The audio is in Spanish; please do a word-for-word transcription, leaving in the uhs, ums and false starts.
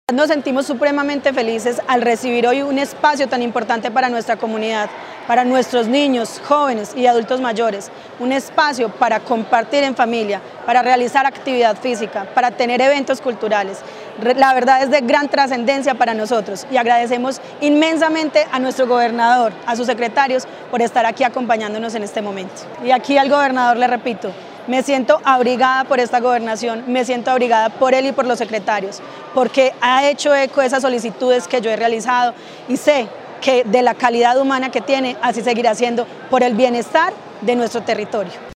Nos sentimos supremamente felices al recibir hoy un espacio tan importante para nuestra comunidad, para nuestros niños, jóvenes y adultos mayores, un espacio para compartir en familia, para realizar actividad física, para tener eventos culturales. La verdad es de gran trascendencia para nosotros y agradecemos inmensamente a nuestro gobernador, a sus secretarios por estar aquí acompañándonos en este momento. Y aquí al gobernador le repito, me siento abrigada por esta gobernación, me siento abrigada por él y por los secretarios, porque ha hecho eco de esas solicitudes que yo he realizado y sé que de la calidad humana que tiene, así seguirá siendo por el bienestar de nuestro territorio.